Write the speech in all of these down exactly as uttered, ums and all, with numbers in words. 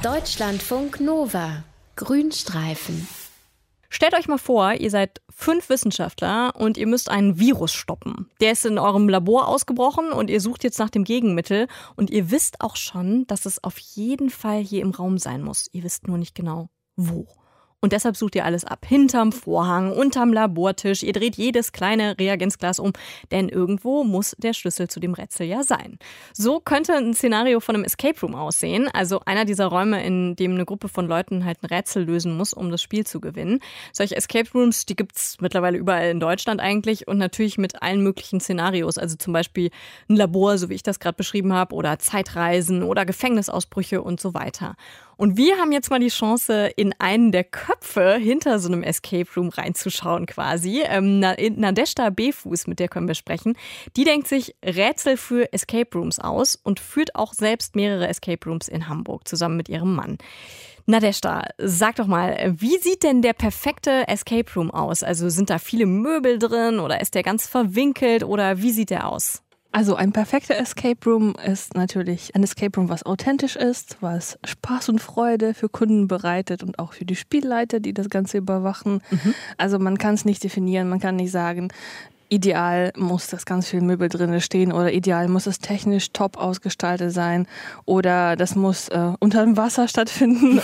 Deutschlandfunk Nova. Grünstreifen. Stellt euch mal vor, ihr seid fünf Wissenschaftler und ihr müsst einen Virus stoppen. Der ist in eurem Labor ausgebrochen und ihr sucht jetzt nach dem Gegenmittel. Und ihr wisst auch schon, dass es auf jeden Fall hier im Raum sein muss. Ihr wisst nur nicht genau, wo. Und deshalb sucht ihr alles ab. Hinterm Vorhang, unterm Labortisch. Ihr dreht jedes kleine Reagenzglas um. Denn irgendwo muss der Schlüssel zu dem Rätsel ja sein. So könnte ein Szenario von einem Escape Room aussehen. Also einer dieser Räume, in dem eine Gruppe von Leuten halt ein Rätsel lösen muss, um das Spiel zu gewinnen. Solche Escape Rooms, die gibt's mittlerweile überall in Deutschland eigentlich. Und natürlich mit allen möglichen Szenarios. Also zum Beispiel ein Labor, so wie ich das gerade beschrieben habe. Oder Zeitreisen oder Gefängnisausbrüche und so weiter. Und wir haben jetzt mal die Chance, in einen der Köpfe hinter so einem Escape Room reinzuschauen quasi. Ähm, Nadeshda Befuß, mit der können wir sprechen, die denkt sich Rätsel für Escape Rooms aus und führt auch selbst mehrere Escape Rooms in Hamburg zusammen mit ihrem Mann. Nadeshda, sag doch mal, wie sieht denn der perfekte Escape Room aus? Also sind da viele Möbel drin oder ist der ganz verwinkelt oder wie sieht der aus? Also ein perfekter Escape Room ist natürlich ein Escape Room, was authentisch ist, was Spaß und Freude für Kunden bereitet und auch für die Spielleiter, die das Ganze überwachen. Mhm. Also man kann es nicht definieren, man kann nicht sagen, ideal muss das ganz viel Möbel drin stehen oder ideal muss es technisch top ausgestaltet sein oder das muss äh, unter dem Wasser stattfinden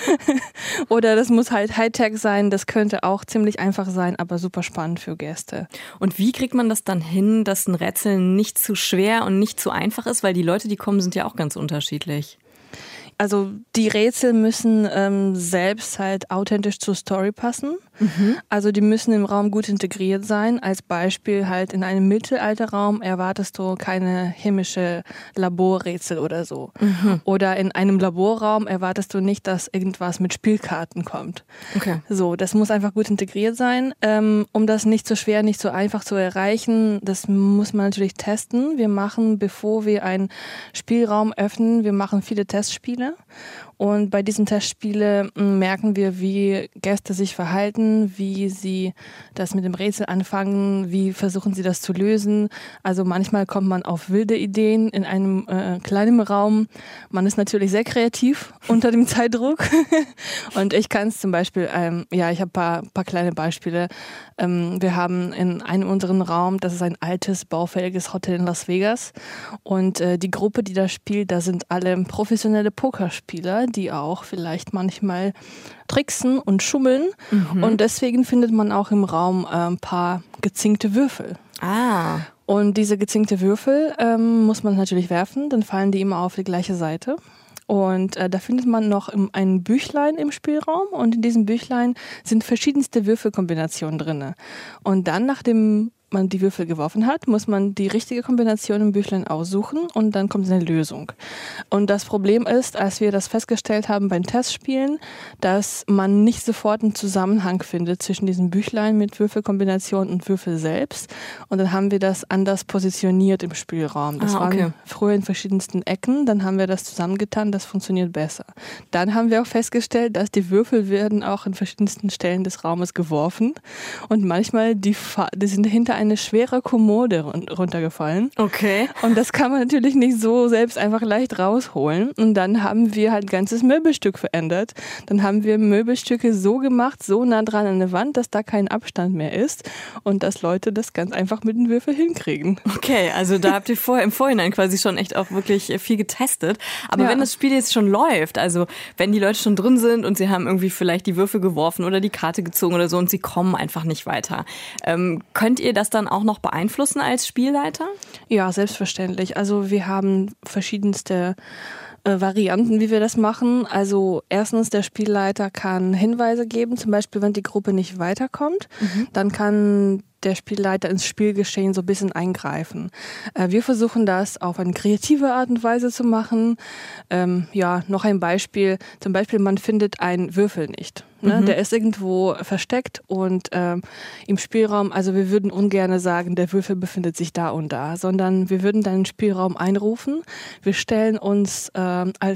oder das muss halt Hightech sein. Das könnte auch ziemlich einfach sein, aber super spannend für Gäste. Und wie kriegt man das dann hin, dass ein Rätsel nicht zu schwer und nicht zu einfach ist? Weil die Leute, die kommen, sind ja auch ganz unterschiedlich. Also die Rätsel müssen ähm, selbst halt authentisch zur Story passen. Mhm. Also die müssen im Raum gut integriert sein. Als Beispiel halt in einem Mittelalterraum erwartest du keine chemische Laborrätsel oder so. Mhm. Oder in einem Laborraum erwartest du nicht, dass irgendwas mit Spielkarten kommt. Okay. So, das muss einfach gut integriert sein. Ähm, um das nicht so schwer, nicht so einfach zu erreichen, das muss man natürlich testen. Wir machen, bevor wir einen Spielraum öffnen, wir machen viele Testspiele. Und bei diesen Testspielen merken wir, wie Gäste sich verhalten, wie sie das mit dem Rätsel anfangen, wie versuchen sie das zu lösen. Also manchmal kommt man auf wilde Ideen in einem äh, kleinen Raum. Man ist natürlich sehr kreativ unter dem Zeitdruck. Und ich kann es zum Beispiel, ähm, ja, ich habe ein paar, paar kleine Beispiele. Ähm, wir haben in einem unseren Raum, das ist ein altes, baufälliges Hotel in Las Vegas. Und äh, die Gruppe, die da spielt, da sind alle professionelle Pokerspieler, die auch vielleicht manchmal tricksen und schummeln. Mhm. Und deswegen findet man auch im Raum äh, ein paar gezinkte Würfel. Ah. Und diese gezinkte Würfel ähm, muss man natürlich werfen, dann fallen die immer auf die gleiche Seite. Und äh, da findet man noch im, ein Büchlein im Spielraum und in diesem Büchlein sind verschiedenste Würfelkombinationen drin. Und dann, nachdem man die Würfel geworfen hat, muss man die richtige Kombination im Büchlein aussuchen und dann kommt eine Lösung. Und das Problem ist, als wir das festgestellt haben beim Testspielen, dass man nicht sofort einen Zusammenhang findet zwischen diesem Büchlein mit Würfelkombination und Würfel selbst. Und dann haben wir das anders positioniert im Spielraum. Das ah, okay. waren früher in verschiedensten Ecken, dann haben wir das zusammengetan, das funktioniert besser. Dann haben wir auch festgestellt, dass die Würfel werden auch in verschiedensten Stellen des Raumes geworfen und manchmal die, Fa- die sind hinter eine schwere Kommode runtergefallen. Okay. Und das kann man natürlich nicht so selbst einfach leicht rausholen. Und dann haben wir halt ein ganzes Möbelstück verändert. Dann haben wir Möbelstücke so gemacht, so nah dran an der Wand, dass da kein Abstand mehr ist und dass Leute das ganz einfach mit den Würfeln hinkriegen. Okay, also da habt ihr vorher im Vorhinein quasi schon echt auch wirklich viel getestet. Aber ja. wenn das Spiel jetzt schon läuft, also wenn die Leute schon drin sind und sie haben irgendwie vielleicht die Würfel geworfen oder die Karte gezogen oder so und sie kommen einfach nicht weiter, ähm, könnt ihr das dann auch noch beeinflussen als Spielleiter? Ja, selbstverständlich. Also wir haben verschiedenste äh, Varianten, wie wir das machen. Also erstens, der Spielleiter kann Hinweise geben, zum Beispiel, wenn die Gruppe nicht weiterkommt, mhm. dann kann der Spielleiter ins Spielgeschehen so ein bisschen eingreifen. Äh, wir versuchen das auf eine kreative Art und Weise zu machen. Ähm, ja, noch ein Beispiel. Zum Beispiel, man findet einen Würfel nicht. Ne? Mhm. Der ist irgendwo versteckt und ähm, im Spielraum, also wir würden ungern sagen, der Würfel befindet sich da und da, sondern wir würden dann den Spielraum einrufen. Wir stellen uns ähm, als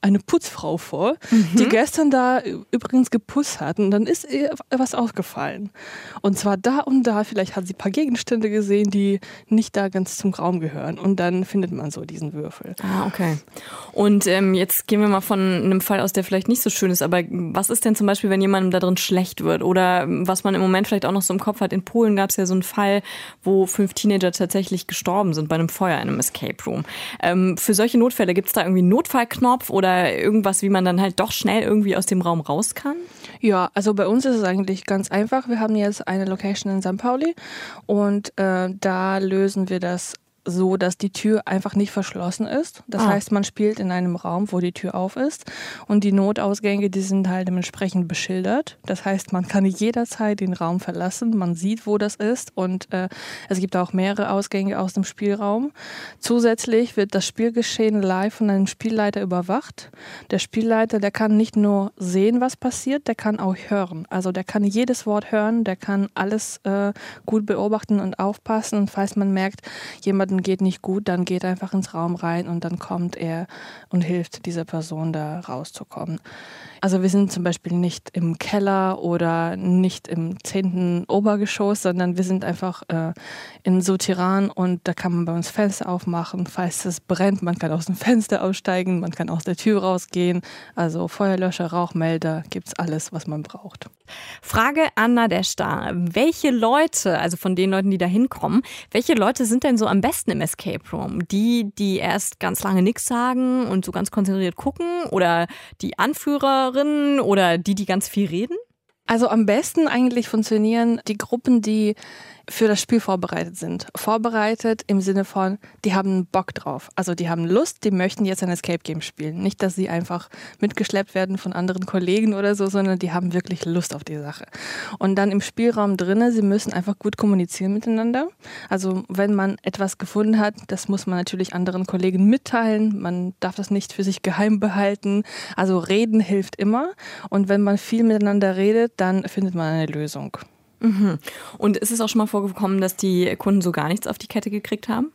eine Putzfrau vor, Mhm. die gestern da übrigens geputzt hat und dann ist ihr was aufgefallen. Und zwar da und da, vielleicht hat sie ein paar Gegenstände gesehen, die nicht da ganz zum Raum gehören und dann findet man so diesen Würfel. Ah, okay. Und ähm, jetzt gehen wir mal von einem Fall aus, der vielleicht nicht so schön ist, aber was ist denn zum Beispiel, wenn jemandem da drin schlecht wird oder was man im Moment vielleicht auch noch so im Kopf hat? In Polen gab es ja so einen Fall, wo fünf Teenager tatsächlich gestorben sind bei einem Feuer in einem Escape Room. Ähm, für solche Notfälle gibt es da irgendwie einen Notfallknopf oder irgendwas, wie man dann halt doch schnell irgendwie aus dem Raum raus kann? Ja, also bei uns ist es eigentlich ganz einfach. Wir haben jetzt eine Location in Sankt Pauli und äh, da lösen wir das so, dass die Tür einfach nicht verschlossen ist. Das Ah. heißt, man spielt in einem Raum, wo die Tür auf ist und die Notausgänge, die sind halt dementsprechend beschildert. Das heißt, man kann jederzeit den Raum verlassen, man sieht, wo das ist und äh, es gibt auch mehrere Ausgänge aus dem Spielraum. Zusätzlich wird das Spielgeschehen live von einem Spielleiter überwacht. Der Spielleiter, der kann nicht nur sehen, was passiert, der kann auch hören. Also der kann jedes Wort hören, der kann alles äh, gut beobachten und aufpassen und falls man merkt, jemand geht nicht gut, dann geht einfach ins Raum rein und dann kommt er und hilft dieser Person da rauszukommen. Also wir sind zum Beispiel nicht im Keller oder nicht im zehnten Obergeschoss, sondern wir sind einfach äh, in Souterrain und da kann man bei uns Fenster aufmachen, falls es brennt, man kann aus dem Fenster aussteigen, man kann aus der Tür rausgehen. Also Feuerlöscher, Rauchmelder, gibt's alles, was man braucht. Frage an Nadeshda. Welche Leute, also von den Leuten, die da hinkommen, welche Leute sind denn so am besten im Escape Room? Die, die erst ganz lange nichts sagen und so ganz konzentriert gucken oder die Anführerinnen oder die, die ganz viel reden? Also am besten eigentlich funktionieren die Gruppen, die für das Spiel vorbereitet sind. Vorbereitet im Sinne von, die haben Bock drauf. Also die haben Lust, die möchten jetzt ein Escape Game spielen. Nicht, dass sie einfach mitgeschleppt werden von anderen Kollegen oder so, sondern die haben wirklich Lust auf die Sache. Und dann im Spielraum drinnen, sie müssen einfach gut kommunizieren miteinander. Also wenn man etwas gefunden hat, das muss man natürlich anderen Kollegen mitteilen. Man darf das nicht für sich geheim behalten. Also reden hilft immer. Und wenn man viel miteinander redet, dann findet man eine Lösung. Mhm. Und ist es auch schon mal vorgekommen, dass die Kunden so gar nichts auf die Kette gekriegt haben?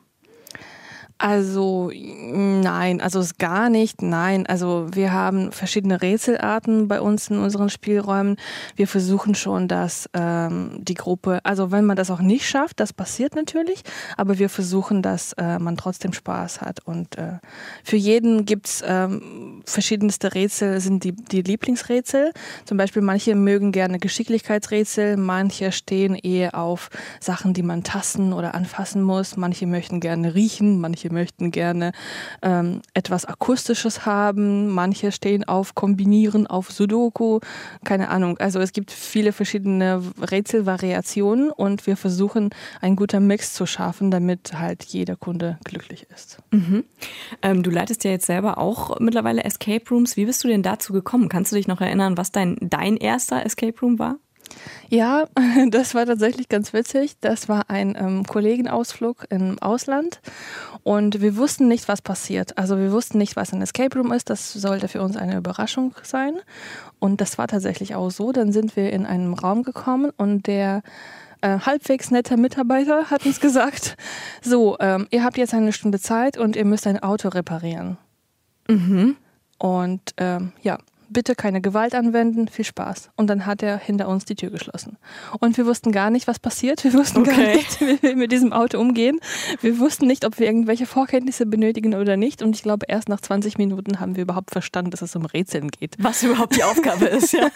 Also nein, also es gar nicht, nein. Also wir haben verschiedene Rätselarten bei uns in unseren Spielräumen. Wir versuchen schon, dass ähm, die Gruppe, also wenn man das auch nicht schafft, das passiert natürlich, aber wir versuchen, dass äh, man trotzdem Spaß hat. Und äh, für jeden gibt's ähm, verschiedenste Rätsel, sind die, die Lieblingsrätsel. Zum Beispiel manche mögen gerne Geschicklichkeitsrätsel, manche stehen eher auf Sachen, die man tasten oder anfassen muss. Manche möchten gerne riechen, manche möchten gerne ähm, etwas Akustisches haben, manche stehen auf Kombinieren, auf Sudoku, keine Ahnung. Also es gibt viele verschiedene Rätselvariationen und wir versuchen, einen guten Mix zu schaffen, damit halt jeder Kunde glücklich ist. Mhm. Ähm, du leitest ja jetzt selber auch mittlerweile Escape Rooms. Wie bist du denn dazu gekommen? Kannst du dich noch erinnern, was dein, dein erster Escape Room war? Ja, das war tatsächlich ganz witzig. Das war ein ähm, Kollegenausflug im Ausland und wir wussten nicht, was passiert. Also wir wussten nicht, was ein Escape Room ist. Das sollte für uns eine Überraschung sein und das war tatsächlich auch so. Dann sind wir in einen Raum gekommen und der äh, halbwegs netter Mitarbeiter hat uns gesagt, so, ähm, ihr habt jetzt eine Stunde Zeit und ihr müsst ein Auto reparieren. Mhm. Und ähm, ja, bitte keine Gewalt anwenden, viel Spaß. Und dann hat er hinter uns die Tür geschlossen. Und wir wussten gar nicht, was passiert. Wir wussten Okay. gar nicht, wie wir mit diesem Auto umgehen. Wir wussten nicht, ob wir irgendwelche Vorkenntnisse benötigen oder nicht. Und ich glaube, erst nach zwanzig Minuten haben wir überhaupt verstanden, dass es um Rätseln geht. Was überhaupt die Aufgabe ist, ja.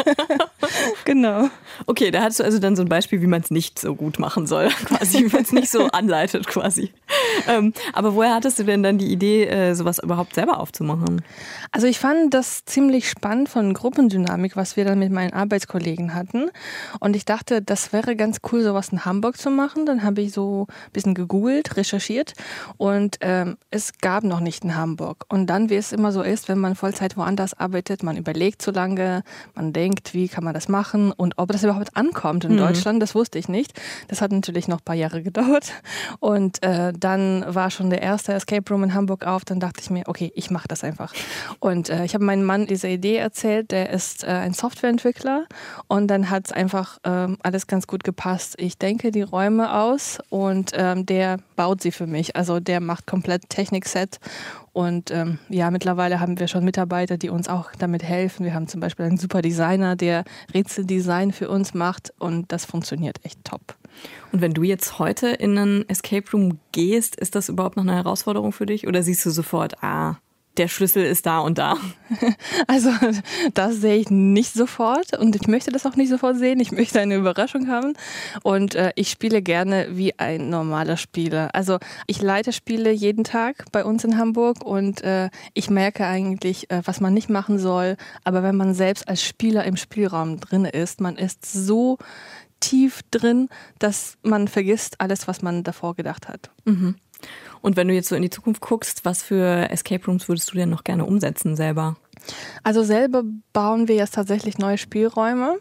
Genau. Okay, da hattest du also dann so ein Beispiel, wie man es nicht so gut machen soll, quasi, wie man es nicht so anleitet, quasi. Ähm, aber woher hattest du denn dann die Idee, äh, sowas überhaupt selber aufzumachen? Also ich fand das ziemlich spannend von Gruppendynamik, was wir dann mit meinen Arbeitskollegen hatten. Und ich dachte, das wäre ganz cool, sowas in Hamburg zu machen. Dann habe ich so ein bisschen gegoogelt, recherchiert und ähm, es gab noch nicht in Hamburg. Und dann, wie es immer so ist, wenn man Vollzeit woanders arbeitet, man überlegt so lange, man denkt, wie kann man das machen und ob das überhaupt ankommt in mhm. Deutschland, das wusste ich nicht. Das hat natürlich noch ein paar Jahre gedauert. Und äh, dann war schon der erste Escape Room in Hamburg auf. Dann dachte ich mir, okay, ich mache das einfach. Und äh, ich habe meinem Mann diese Idee erzählt, der ist äh, ein Softwareentwickler und dann hat es einfach ähm, alles ganz gut gepasst. Ich denke die Räume aus und ähm, der baut sie für mich. Also der macht komplett Technikset und ähm, ja, mittlerweile haben wir schon Mitarbeiter, die uns auch damit helfen. Wir haben zum Beispiel einen super Designer, der Rätseldesign für uns macht und das funktioniert echt top. Und wenn du jetzt heute in einen Escape Room gehst, ist das überhaupt noch eine Herausforderung für dich oder siehst du sofort, ah, der Schlüssel ist da und da? Also das sehe ich nicht sofort und ich möchte das auch nicht sofort sehen. Ich möchte eine Überraschung haben und äh, ich spiele gerne wie ein normaler Spieler. Also ich leite Spiele jeden Tag bei uns in Hamburg und äh, ich merke eigentlich, äh, was man nicht machen soll. Aber wenn man selbst als Spieler im Spielraum drin ist, man ist so tief drin, dass man vergisst alles, was man davor gedacht hat. Mhm. Und wenn du jetzt so in die Zukunft guckst, was für Escape Rooms würdest du denn noch gerne umsetzen selber? Also selber bauen wir jetzt tatsächlich neue Spielräume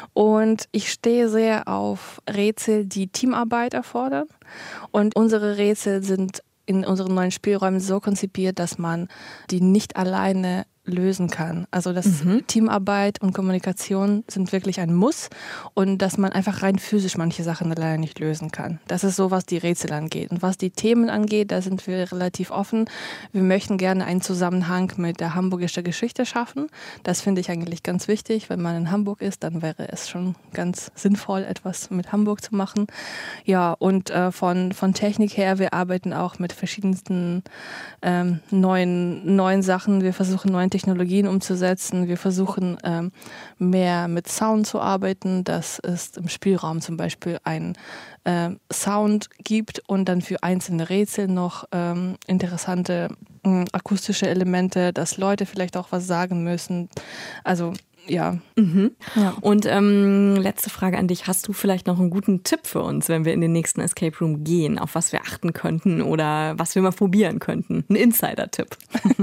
und ich stehe sehr auf Rätsel, die Teamarbeit erfordern. Und unsere Rätsel sind in unseren neuen Spielräumen so konzipiert, dass man die nicht alleine lösen kann. Also das mhm. Teamarbeit und Kommunikation sind wirklich ein Muss und dass man einfach rein physisch manche Sachen alleine nicht lösen kann. Das ist so, was die Rätsel angeht. Und was die Themen angeht, da sind wir relativ offen. Wir möchten gerne einen Zusammenhang mit der hamburgischen Geschichte schaffen. Das finde ich eigentlich ganz wichtig. Wenn man in Hamburg ist, dann wäre es schon ganz sinnvoll, etwas mit Hamburg zu machen. Ja, und äh, von, von Technik her, wir arbeiten auch mit verschiedensten ähm, neuen, neuen Sachen. Wir versuchen neuen Technologien umzusetzen. Wir versuchen ähm, mehr mit Sound zu arbeiten, dass es im Spielraum zum Beispiel einen äh, Sound gibt und dann für einzelne Rätsel noch ähm, interessante äh, akustische Elemente, dass Leute vielleicht auch was sagen müssen. Also ja. Mhm. ja. Und ähm, letzte Frage an dich. Hast du vielleicht noch einen guten Tipp für uns, wenn wir in den nächsten Escape Room gehen, auf was wir achten könnten oder was wir mal probieren könnten? Ein Insider-Tipp.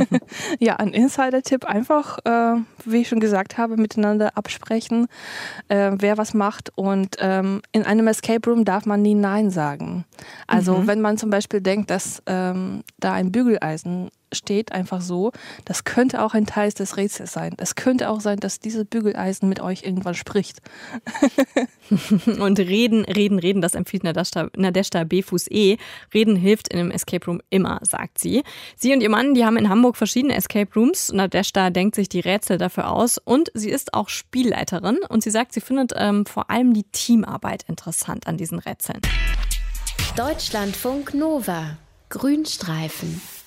Ja, ein Insider-Tipp. Einfach, äh, wie ich schon gesagt habe, miteinander absprechen, äh, wer was macht. Und ähm, in einem Escape Room darf man nie Nein sagen. Also mhm. wenn man zum Beispiel denkt, dass ähm, da ein Bügeleisen steht einfach so, das könnte auch ein Teil des Rätsels sein. Es könnte auch sein, dass dieses Bügeleisen mit euch irgendwann spricht. Und reden, reden, reden, das empfiehlt Nadezhda B-Fuß-E. Reden hilft in einem Escape Room immer, sagt sie. Sie und ihr Mann, die haben in Hamburg verschiedene Escape Rooms. Nadezhda denkt sich die Rätsel dafür aus und sie ist auch Spielleiterin und sie sagt, sie findet ähm, vor allem die Teamarbeit interessant an diesen Rätseln. Deutschlandfunk Nova. Grünstreifen.